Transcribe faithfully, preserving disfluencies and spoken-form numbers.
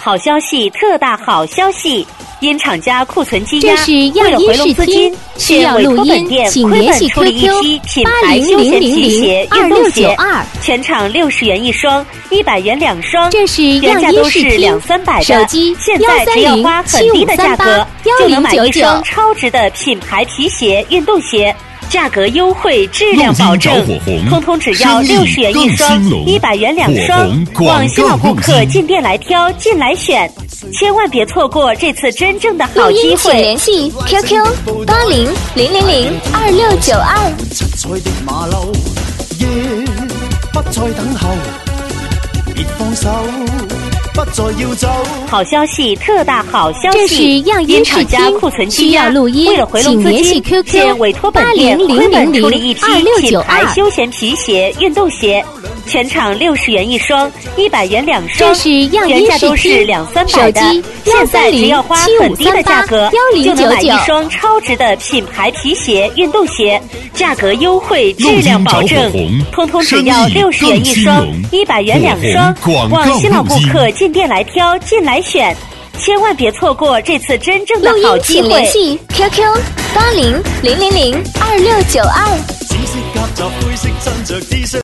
好消息，特大好消息！因厂家库存积压， 这是为了回笼资金， 需要录音，请联系 Q Q 八零零零零二六九二， 全场六十元一双，一百元两双。 这是原价都是两三百的， 手机现在只要花很低的价格，就能买一双超值的品牌皮鞋、运动鞋。价格优惠，质量保证，通通只要六十元一双，一百元两双。望新老顾客进店来挑，进来选，千万别错过这次真正的好机会。 请联系 Q Q 八零零零零二六九二。 好消息，特大好消息！ 这是样音厂家库存积压， 录音， 为了回笼资金，现委托本店亏本处理一批品牌休闲皮鞋、运动鞋，全场六十元一双，一百元两双。 这是样音原价都是两三百的，现在只要花很低的价格，就能买一双超值的品牌皮鞋、运动鞋，价格优惠，质量保证，通通只要六十元一双，一百元两双。望新老顾客进店来挑，进来选，千万别错过这次真正的好机会。 请联系 Q Q 八零零零零二六九二。